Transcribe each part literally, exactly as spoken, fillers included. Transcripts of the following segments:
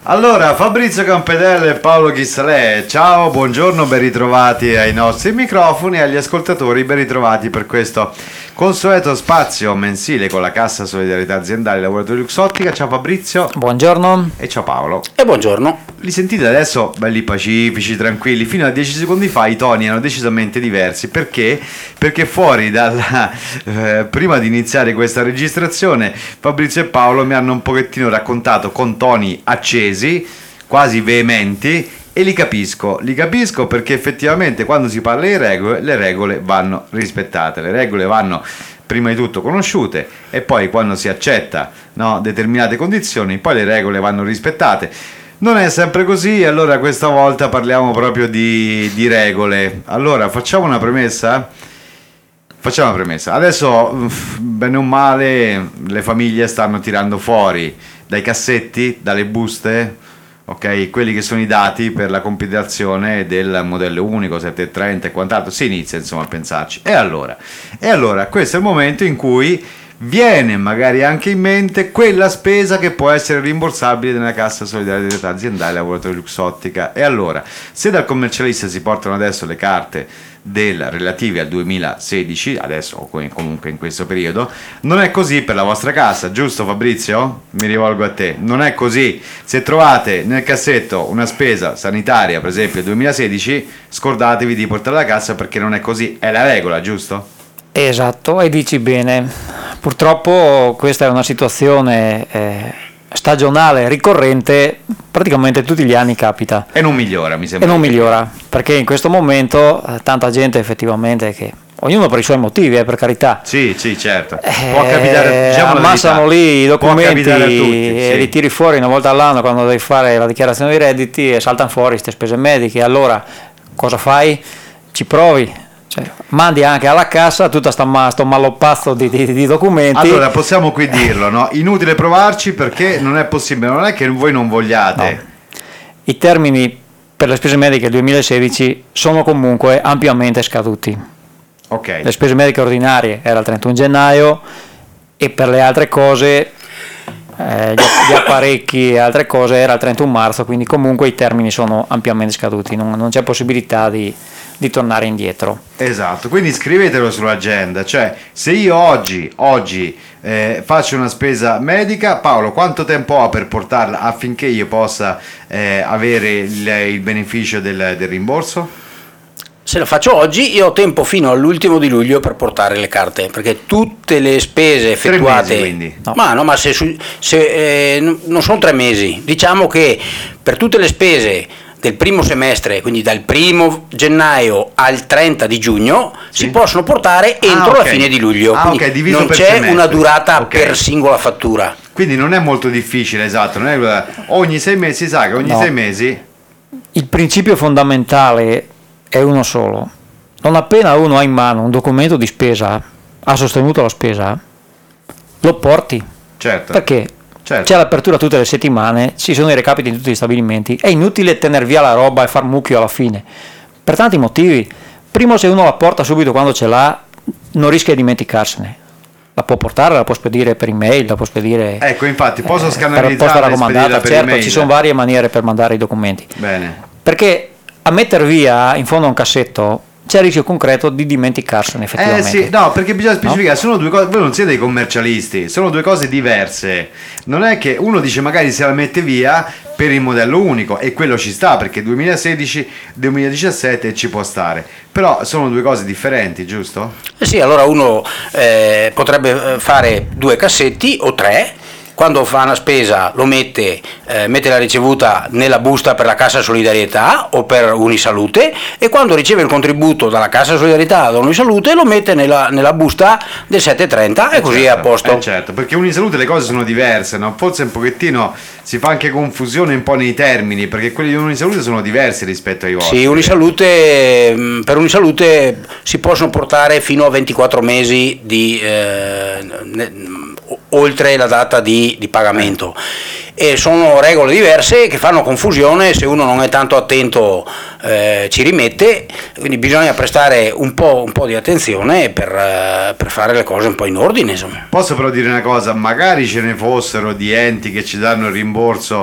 Allora, Fabrizio Campedelle e Paolo Chissalè, ciao, buongiorno, ben ritrovati ai nostri microfoni e agli ascoltatori, ben ritrovati per questo consueto spazio mensile con la Cassa Solidarietà Aziendale Lavoratori Luxottica. Ciao Fabrizio. Buongiorno. E ciao Paolo. E buongiorno. Li sentite adesso belli pacifici, tranquilli. Fino a dieci secondi fa i toni erano decisamente diversi. Perché? Perché fuori dalla eh, prima di iniziare questa registrazione Fabrizio e Paolo mi hanno un pochettino raccontato con toni accesi, quasi veementi, e li capisco, li capisco perché effettivamente quando si parla di regole, le regole vanno rispettate, le regole vanno prima di tutto conosciute e poi quando si accetta, no, determinate condizioni, poi le regole vanno rispettate. Non è sempre così, allora questa volta parliamo proprio di, di regole. Allora facciamo una premessa? Facciamo una premessa. Adesso, bene o male, le famiglie stanno tirando fuori dai cassetti, dalle buste, ok, quelli che sono i dati per la compilazione del modello unico settecentotrenta e quant'altro. Si inizia insomma a pensarci. E allora? E allora questo è il momento in cui viene magari anche in mente quella spesa che può essere rimborsabile nella Cassa Solidarietà Aziendale Lavoratori Luxottica. E allora, se dal commercialista si portano adesso le carte del relativi al duemilasedici, adesso o comunque in questo periodo, non è così per la vostra cassa, giusto Fabrizio? Mi rivolgo a te, non è così. Se trovate nel cassetto una spesa sanitaria, per esempio duemilasedici, scordatevi di portarla alla cassa perché non è così, è la regola, giusto? Esatto, e dici bene. Purtroppo questa è una situazione eh, stagionale, ricorrente, praticamente tutti gli anni capita. E non migliora, mi sembra. E non migliora, perché in questo momento eh, tanta gente effettivamente che, ognuno per i suoi motivi, eh, per carità. Sì, sì, certo. Può capitare, diciamo, ammassano lì i documenti tutti, e sì. li tiri fuori una volta all'anno quando devi fare la dichiarazione dei redditi e saltano fuori queste spese mediche. Allora, cosa fai? Ci provi. Cioè, mandi anche alla cassa tutto sto, ma, sto maloppazzo di, di, di documenti. Allora possiamo qui dirlo, no? Inutile provarci perché non è possibile, non è che voi non vogliate. No. I termini per le spese mediche duemilasedici sono comunque ampiamente scaduti. Ok. Le spese mediche ordinarie era il trentuno gennaio e per le altre cose, eh, gli, gli apparecchi e altre cose era il trentuno marzo, quindi comunque i termini sono ampiamente scaduti, non, non c'è possibilità di di tornare indietro. Esatto, quindi scrivetelo sull'agenda, cioè se io oggi, oggi eh, faccio una spesa medica, Paolo, quanto tempo ho per portarla affinché io possa eh, avere il, il beneficio del, del rimborso? Se la faccio oggi io ho tempo fino all'ultimo di luglio per portare le carte, perché tutte le spese effettuate, tre mesi, quindi. No. Ma no, ma se, se eh, non sono tre mesi, diciamo che per tutte le spese del primo semestre, quindi dal primo gennaio al trenta di giugno, sì, si possono portare entro ah, okay. la fine di luglio. Ah, okay, diviso non per c'è semestre. Una durata okay. per singola fattura. Quindi non è molto difficile, esatto, non è ogni sei mesi, sa che ogni no. sei mesi. Il principio fondamentale è uno solo. Non appena uno ha in mano un documento di spesa, ha sostenuto la spesa, lo porti. Certo. Perché? Certo. C'è l'apertura tutte le settimane, ci sono i recapiti in tutti gli stabilimenti, è inutile tener via la roba e far mucchio alla fine, per tanti motivi. Primo, se uno la porta subito quando ce l'ha, non rischia di dimenticarsene. La può portare, la può spedire per email, la può spedire... Ecco, infatti, posso eh, scannerizzare per posta raccomandata, per certo, email. ci sono varie maniere per mandare i documenti. Bene. Perché a metter via in fondo a un cassetto c'è il rischio concreto di dimenticarsene effettivamente. Eh sì, no, perché bisogna specificare, no? sono due cose, voi non siete dei commercialisti, sono due cose diverse. Non è che uno dice magari se la mette via per il modello unico e quello ci sta perché duemilasedici duemiladiciassette ci può stare, però sono due cose differenti, giusto? Eh sì, allora uno eh, potrebbe fare due cassetti o tre. Quando fa una spesa lo mette, eh, mette la ricevuta nella busta per la Cassa Solidarietà o per Unisalute, e quando riceve il contributo dalla Cassa Solidarietà o da Unisalute lo mette nella, nella busta del settecentotrenta e eh così certo, è a posto. Eh certo, perché Unisalute le cose sono diverse, no? Forse un pochettino si fa anche confusione un po' nei termini, perché quelli di Unisalute sono diversi rispetto ai vostri. Sì, Unisalute, per Unisalute si possono portare fino a ventiquattro mesi di... Eh, ne, oltre la data di, di pagamento, e sono regole diverse che fanno confusione. Se uno non è tanto attento eh, ci rimette, quindi bisogna prestare un po', un po' di attenzione per, eh, per fare le cose un po' in ordine, insomma. Posso però dire una cosa, magari ce ne fossero di enti che ci danno il rimborso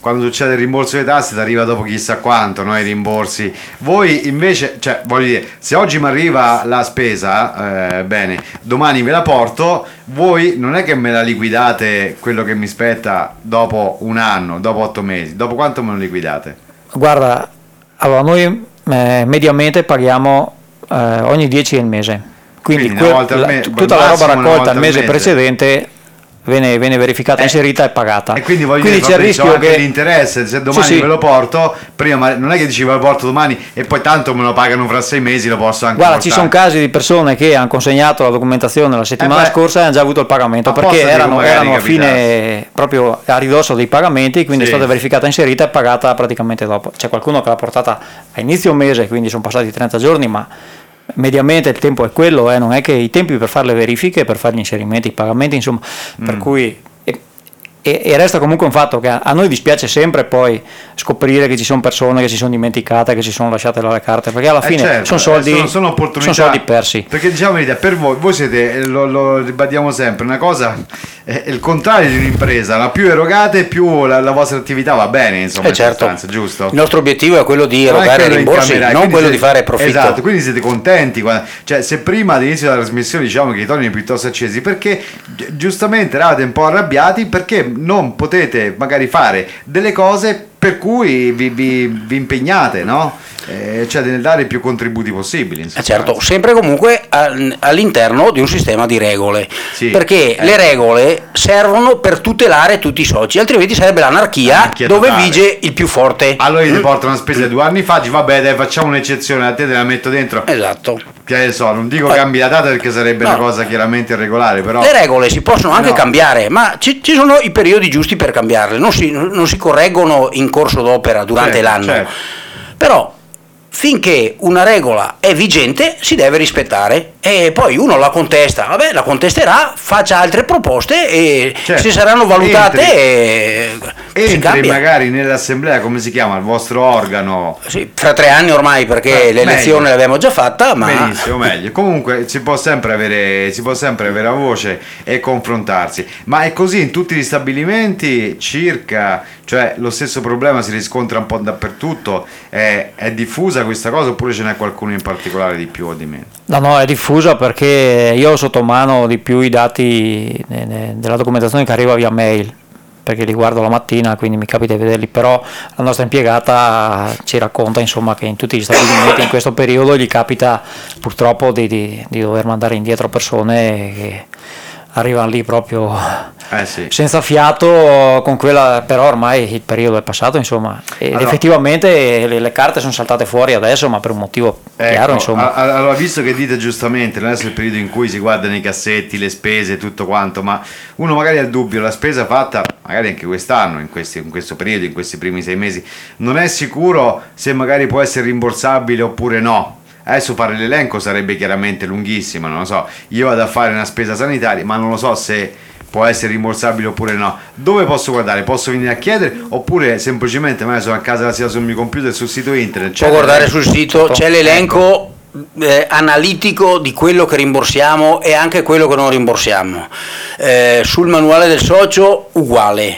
quando succede il rimborso delle tasse ti arriva dopo chissà quanto, no? I rimborsi. Voi invece, cioè voglio dire, se oggi mi arriva la spesa, eh, bene, domani ve la porto, voi non è che me la liquidate quello che mi spetta dopo un anno, dopo otto mesi, dopo quanto me lo liquidate? Guarda, allora noi eh, mediamente paghiamo eh, ogni dieci del mese, quindi, Quindi quel- una volta al la- me- tutta al la roba massimo una raccolta volta il al mese mese. precedente viene, viene verificata, Eh, inserita e pagata. E quindi voglio Quindi dire, c'è il Fabrizio, rischio anche che l'interesse, se domani Sì, sì. ve lo porto, prima ma- non è che dici ve lo porto domani e poi tanto me lo pagano fra sei mesi, lo posso anche Guarda, portare. ci sono casi di persone che hanno consegnato la documentazione la settimana Eh beh, scorsa e hanno già avuto il pagamento apposta perché dico, erano, magari erano a capitasse. fine, proprio a ridosso dei pagamenti, quindi Sì. è stata verificata, inserita e pagata praticamente dopo. C'è qualcuno che l'ha portata a inizio mese, quindi sono passati trenta giorni, ma mediamente il tempo è quello, eh, non è che i tempi per fare le verifiche, per fare gli inserimenti, i pagamenti, insomma, per Mm. cui e, e- e resta comunque un fatto che a, a noi dispiace sempre poi scoprire che ci sono persone che si sono dimenticate, che si sono lasciate là le carte, perché alla Eh, fine certo, sono soldi, eh, sono, sono opportunità, sono soldi persi. perché diciamo verità, per voi, voi siete, eh, lo, lo ribadiamo sempre, una cosa è, è il contrario di un'impresa, la più erogate più la, la vostra attività va bene, insomma, Eh, in certo. sostanza, giusto? Il nostro obiettivo è quello di Non è erogare quello di rimborsi, incamerare, non quindi quello di siete- fare profitto. Esatto, quindi siete contenti, quando- cioè se prima all'inizio della trasmissione diciamo che i toni erano piuttosto accesi, perché gi- giustamente eravate un po' arrabbiati perché non potete magari fare delle cose per cui vi, vi- vi impegnate, no? Eh, cioè nel dare più contributi possibili. in Eh, sostanza. certo, sempre comunque al- all'interno di un sistema di regole, Sì, perché eh. le regole servono per tutelare tutti i soci, altrimenti sarebbe l'anarchia, L'anarchia dove totale. vige il più forte. Allora io ti porto una spesa di due anni fa, dici vabbè dai facciamo un'eccezione, a te te la metto dentro. Esatto. Che ne so, non dico Poi- cambi la data perché sarebbe No. una cosa chiaramente irregolare, però... Le regole si possono anche No. cambiare, ma ci, ci sono i periodi giusti per cambiarle, non si, non si correggono in corso d'opera durante Certo, l'anno. certo. Però finché una regola è vigente si deve rispettare, e poi uno la contesta, vabbè, la contesterà, faccia altre proposte e Certo. se saranno valutate Entri. eh, si Entri cambia. magari nell'assemblea, come si chiama, il vostro organo. Sì, fra tre anni ormai, perché Eh, l'elezione meglio. l'abbiamo già fatta, ma Benissimo, meglio. Comunque si può sempre avere, si può sempre avere la voce e confrontarsi. Ma è così in tutti gli stabilimenti circa, cioè lo stesso problema si riscontra un po' dappertutto. È, è diffusa questa cosa oppure ce n'è qualcuno in particolare di più o di meno? No, no, è diffusa perché io ho sotto mano di più i dati eh, eh, della documentazione che arriva via mail, perché li guardo la mattina, quindi mi capita di vederli, però la nostra impiegata ci racconta insomma che in tutti gli stabilimenti in questo periodo gli capita purtroppo di, di- di dover mandare indietro persone che arrivano lì proprio Eh sì. senza fiato con quella, però ormai il periodo è passato insomma, ed Allora- effettivamente le, le carte sono saltate fuori adesso, ma per un motivo chiaro Ecco, insomma. a- a- allora, visto che dite giustamente, non è il periodo in cui si guardano i cassetti, le spese e tutto quanto, ma uno magari ha il dubbio, la spesa fatta magari anche quest'anno, in, questi- in questo periodo, in questi primi sei mesi, non è sicuro se magari può essere rimborsabile oppure no. Adesso fare l'elenco sarebbe chiaramente lunghissimo, non lo so, io vado a fare una spesa sanitaria, ma non lo so se può essere rimborsabile oppure no. Dove posso guardare? Posso venire a chiedere oppure semplicemente magari sono a casa la sera sul mio computer, sul sito internet? può guardare sul sito, c'è l'elenco Ecco. eh, analitico di quello che rimborsiamo e anche quello che non rimborsiamo. Eh, sul manuale del socio uguale,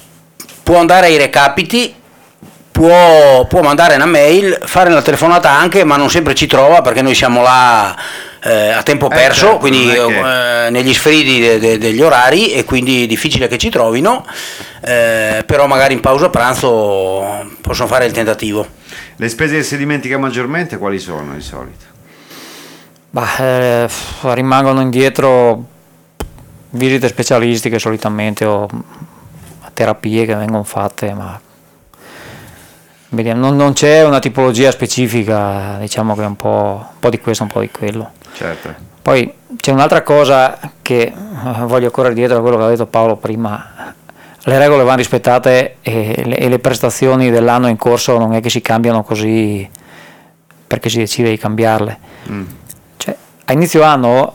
può andare ai recapiti, può, può mandare una mail, fare una telefonata anche, ma non sempre ci trova perché noi siamo là eh, a tempo Eh, perso, certo, quindi non è che- eh, negli sfridi de- de- degli orari, e quindi è difficile che ci trovino, eh, però magari in pausa pranzo possono fare il tentativo. Le spese che si dimentica maggiormente quali sono di solito? Bah, eh, f- rimangono indietro visite specialistiche solitamente o terapie che vengono fatte, ma vediamo, non, non c'è una tipologia specifica, diciamo che è un po', un po' di questo, un po' di quello. Certo. Poi c'è un'altra cosa che eh, voglio correre dietro a quello che ha detto Paolo prima. Le regole vanno rispettate e le, e le prestazioni dell'anno in corso non è che si cambiano così perché si decide di cambiarle. Mm. Cioè, a inizio anno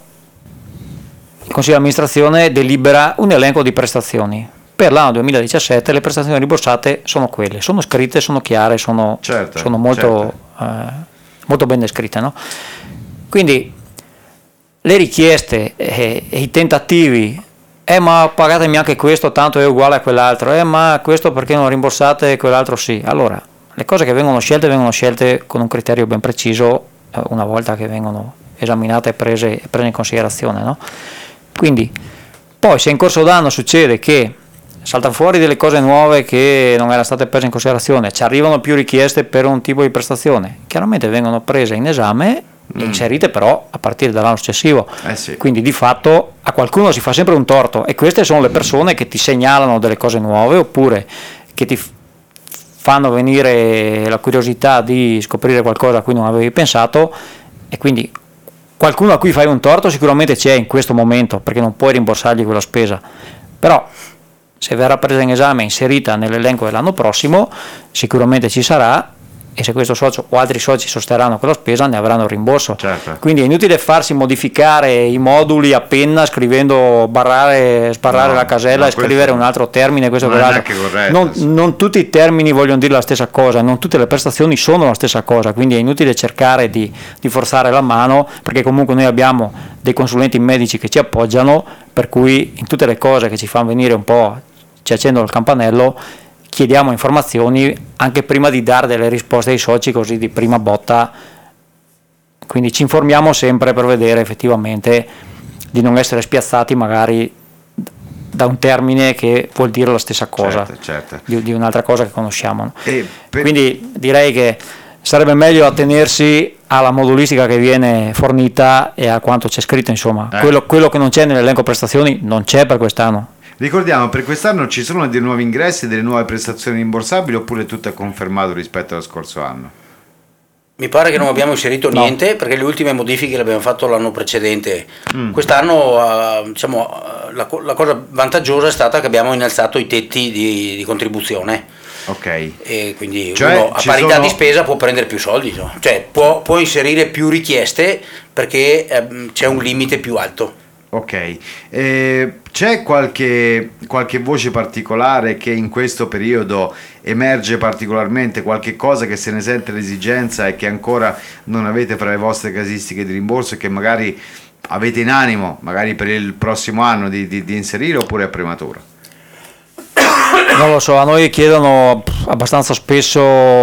il Consiglio di amministrazione delibera un elenco di prestazioni. Per l'anno duemiladiciassette le prestazioni rimborsate sono quelle, sono scritte, sono chiare, sono, Certo, sono molto, eh, molto ben descritte, no? Quindi le richieste e, e i tentativi eh ma pagatemi anche questo, tanto è uguale a quell'altro, eh ma questo perché non rimborsate e quell'altro sì. Allora, le cose che vengono scelte vengono scelte con un criterio ben preciso, eh, una volta che vengono esaminate e prese, prese in considerazione, no? Quindi, poi se in corso d'anno succede che saltano fuori delle cose nuove che non erano state prese in considerazione, ci arrivano più richieste per un tipo di prestazione, chiaramente vengono prese in esame e mm. inserite però a partire dall'anno successivo. Eh sì. Quindi di fatto a qualcuno si fa sempre un torto, e queste sono le persone che ti segnalano delle cose nuove oppure che ti fanno venire la curiosità di scoprire qualcosa a cui non avevi pensato, e quindi qualcuno a cui fai un torto sicuramente c'è in questo momento, perché non puoi rimborsargli quella spesa, però se verrà presa in esame e inserita nell'elenco dell'anno prossimo sicuramente ci sarà, e se questo socio o altri soci sosterranno quella spesa ne avranno il rimborso. Certo. Quindi è inutile farsi modificare i moduli a penna scrivendo barrare, sbarrare No, la casella no, e scrivere un altro termine, questo non e è quell'altro. neanche corretto, Non, sì. non tutti i termini vogliono dire la stessa cosa, non tutte le prestazioni sono la stessa cosa, quindi è inutile cercare di, di forzare la mano, perché comunque noi abbiamo dei consulenti medici che ci appoggiano, per cui in tutte le cose che ci fanno venire un po', ci accendono il campanello, chiediamo informazioni anche prima di dare delle risposte ai soci, così di prima botta. Quindi ci informiamo sempre per vedere effettivamente di non essere spiazzati magari da un termine che vuol dire la stessa cosa, certo, certo. Di, di un'altra cosa che conosciamo. E per... Quindi direi che sarebbe meglio attenersi alla modulistica che viene fornita e a quanto c'è scritto, insomma. Eh. Quello, quello che non c'è nell'elenco prestazioni non c'è per quest'anno. Ricordiamo, per quest'anno ci sono dei nuovi ingressi, delle nuove prestazioni rimborsabili, oppure tutto è confermato rispetto allo scorso anno? Mi pare che non abbiamo inserito No. niente, perché le ultime modifiche le abbiamo fatto l'anno precedente. Mm. Quest'anno eh, diciamo, eh, la, co- la cosa vantaggiosa è stata che abbiamo innalzato i tetti di, di contribuzione, Ok. e quindi Cioè, uno a ci parità sono- di spesa può prendere più soldi, insomma. Cioè può, può inserire più richieste perché ehm, c'è un limite più alto. Ok, eh, c'è qualche, qualche voce particolare che in questo periodo emerge particolarmente, qualche cosa che se ne sente l'esigenza e che ancora non avete fra le vostre casistiche di rimborso e che magari avete in animo, magari per il prossimo anno, di, di, di inserire, oppure è prematuro? Non lo so, a noi chiedono pff, abbastanza spesso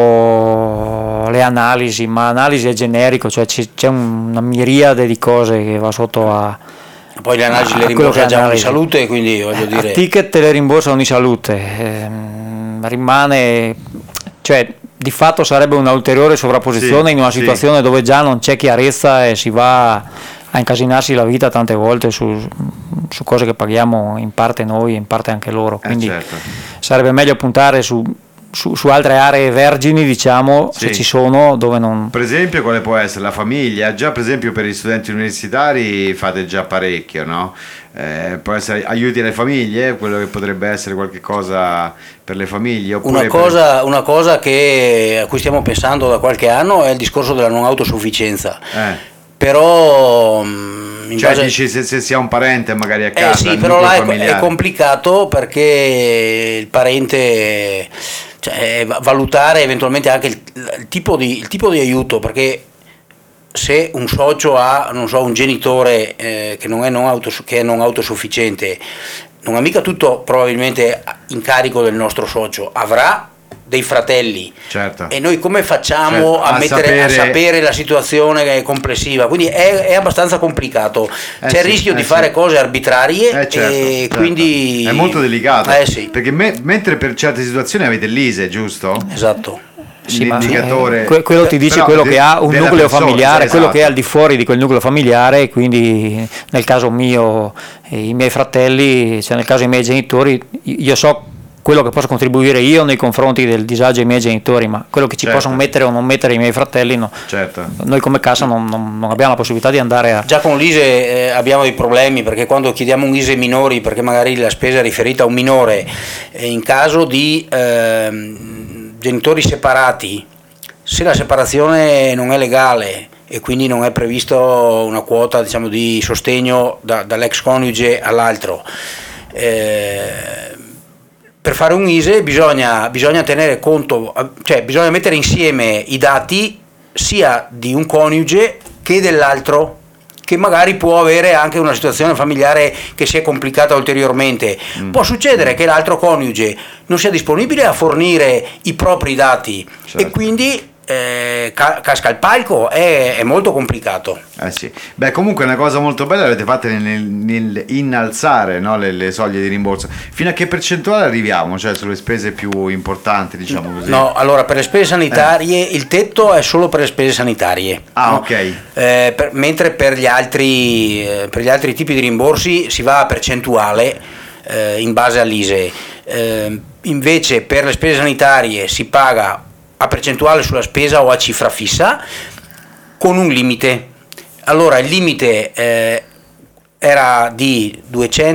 le analisi, ma analisi è generico, cioè ci- c'è una miriade di cose che va sotto a... Poi le analisi a le quello rimborsa che già analisi. Unisalute, quindi voglio A dire... ticket le rimborsa Unisalute, ehm, rimane, cioè di fatto sarebbe una ulteriore sovrapposizione Sì, in una sì. situazione dove già non c'è chiarezza e si va a incasinarsi la vita tante volte su, su cose che paghiamo in parte noi e in parte anche loro, Eh, quindi certo. sarebbe meglio puntare su, su, su altre aree vergini, diciamo, Sì. se ci sono, dove non... Per esempio, quale può essere la famiglia? Già, per esempio, per gli studenti universitari fate già parecchio, no? Eh, può essere aiuti alle famiglie, quello che potrebbe essere qualche cosa per le famiglie, oppure Una per- cosa, una cosa che, a cui stiamo pensando da qualche anno è il discorso della non autosufficienza. Eh. Però mh, in Cioè, base- dici se, se si ha un parente magari a eh casa, sì, il però nucleo là è, familiare. è complicato, perché il parente, cioè, valutare eventualmente anche il, il tipo di, il tipo di aiuto, perché se un socio ha, non so, un genitore eh, che, non è non autos- che è non autosufficiente, non ha mica tutto probabilmente in carico del nostro socio, avrà dei fratelli. Certo. E noi come facciamo Certo, a, a mettere, a sapere- sapere la situazione complessiva? Quindi è, è abbastanza complicato. Eh C'è il sì, rischio eh di sì. fare cose arbitrarie, Eh, certo, e certo. quindi è molto delicato, Eh sì, perché me- mentre per certe situazioni avete l'I S E, giusto? esatto. Sì, ma, L'indicatore, eh, que- quello ti dice però quello de- che ha un della nucleo persona, familiare, quello esatto. che è al di fuori di quel nucleo familiare, quindi nel caso mio, eh, i miei fratelli, cioè nel caso i miei genitori, io so quello che posso contribuire io nei confronti del disagio dei miei genitori, ma quello che ci Certo. possono mettere o non mettere i miei fratelli, no. Certo. Noi come cassa non, non- non abbiamo la possibilità di andare a... Già con l'I S E eh, abbiamo dei problemi, perché quando chiediamo un I S E minori, perché magari la spesa è riferita a un minore, eh, in caso di ehm, genitori separati, se la separazione non è legale e quindi non è previsto una quota, diciamo, di sostegno da- dall'ex coniuge all'altro, eh, per fare un I S E bisogna, bisogna tenere conto, cioè bisogna mettere insieme i dati sia di un coniuge che dell'altro, che magari può avere anche una situazione familiare che si è complicata ulteriormente. Mm. Può succedere che l'altro coniuge non sia disponibile a fornire i propri dati, certo. E quindi Eh, ca- casca il palco, è, è molto complicato. Eh sì. Beh, comunque una cosa molto bella l'avete fatta nel, nel innalzare, no, le, le soglie di rimborso. Fino a che percentuale arriviamo? Cioè sulle spese più importanti, diciamo così? No, allora per le spese sanitarie eh. il tetto è solo per le spese sanitarie. Ah, no? ok. Eh, per, mentre per gli altri eh, per gli altri tipi di rimborsi si va a percentuale eh, in base all'I S E E. Eh, invece per le spese sanitarie si paga a percentuale sulla spesa o a cifra fissa con un limite. Allora il limite eh, era di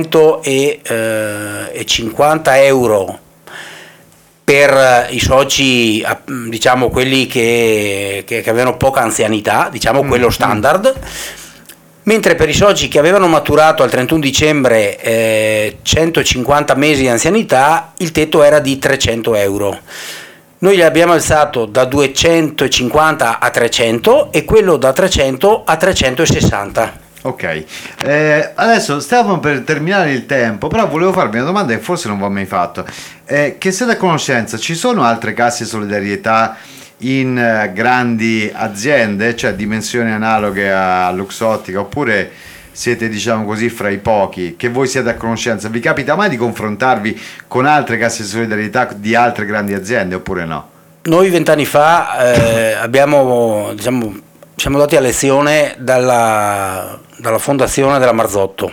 duecentocinquanta euro per i soci, diciamo quelli che, che, che avevano poca anzianità, diciamo mm, quello standard, mm. mentre per i soci che avevano maturato al trentuno dicembre eh, centocinquanta mesi di anzianità il tetto era di trecento euro. Noi l'abbiamo alzato da duecentocinquanta a trecento e quello da trecento a trecentosessanta. Ok, eh, adesso stiamo per terminare il tempo, però volevo farvi una domanda che forse non vi ho mai fatto. Eh, che siete a conoscenza, ci sono altre casse di solidarietà in eh, grandi aziende, cioè dimensioni analoghe a Luxottica, oppure siete, diciamo così, fra i pochi, che voi siete a conoscenza? Vi capita mai di confrontarvi con altre casse di solidarietà di altre grandi aziende oppure no? Noi vent'anni fa eh, abbiamo, diciamo, siamo dati a lezione dalla, dalla fondazione della Marzotto,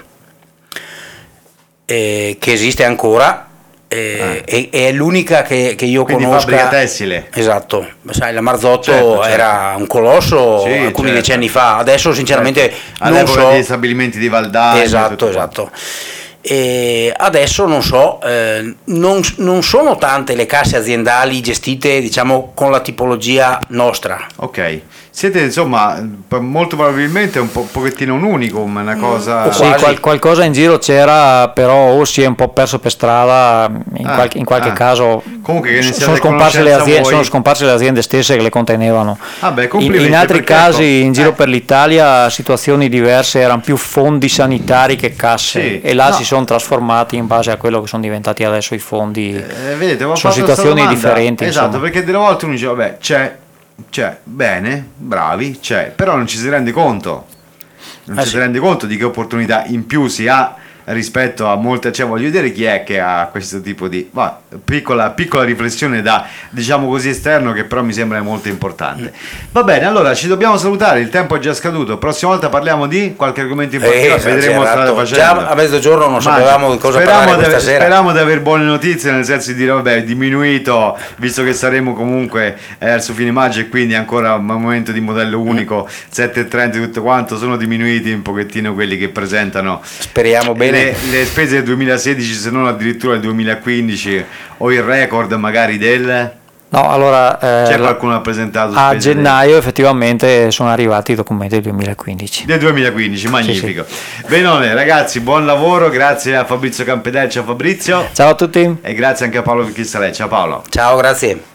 eh, che esiste ancora. Eh, ah. e, e è l'unica che, che io Quindi conosca. Fabbrica tessile. Esatto, sai, la Marzotto certo, certo. era un colosso sì, alcuni certo. decenni fa, adesso sinceramente certo. non all'epoca so degli stabilimenti di Valdagno. Esatto, esatto. E adesso non so, eh, non, non sono tante le casse aziendali gestite, diciamo, con la tipologia nostra. Ok, siete insomma molto probabilmente un po- pochettino un unicum, una cosa. Mm, sì, qual- qualcosa in giro c'era, però o si è un po' perso per strada, in, ah, qualche, in qualche ah. caso Comunque che ne sono, scomparse le aziende, sono scomparse le aziende stesse che le contenevano. Ah beh, in, in altri perché, casi ecco, in giro eh. per l'Italia situazioni diverse, erano più fondi sanitari che casse, sì. e là no. si sono trasformati in base a quello che sono diventati adesso i fondi. Eh, vedete, sono situazioni differenti. Esatto, insomma. perché delle volte uno dice vabbè c'è, c'è, bene, bravi, c'è, però non ci si rende conto, non eh ci sì. si rende conto di che opportunità in più si ha rispetto a molte, cioè voglio vedere chi è che ha questo tipo di va, piccola, piccola riflessione da, diciamo così, esterno, che però mi sembra molto importante. Va bene, allora ci dobbiamo salutare, il tempo è già scaduto, prossima volta parliamo di qualche argomento importante, eh, vedremo strada facendo. Già a mezzogiorno non sapevamo di cosa parlare questa sera. Speriamo di avere buone notizie, nel senso di dire vabbè, è diminuito, visto che saremo comunque eh, verso fine maggio e quindi ancora un momento di modello unico, mm. sette e trenta tutto quanto, sono diminuiti un pochettino quelli che presentano, speriamo bene, le, le spese del duemilasedici, se non addirittura del duemilaquindici, o il record magari del... No, allora eh, c'è qualcuno che ha presentato a gennaio del... effettivamente sono arrivati i documenti del duemilaquindici. Del duemilaquindici, magnifico. Sì, sì. Benone, ragazzi, buon lavoro, grazie a Fabrizio Campedel, ciao Fabrizio. Ciao a tutti. E grazie anche a Paolo Vichissalè, ciao Paolo. Ciao, grazie.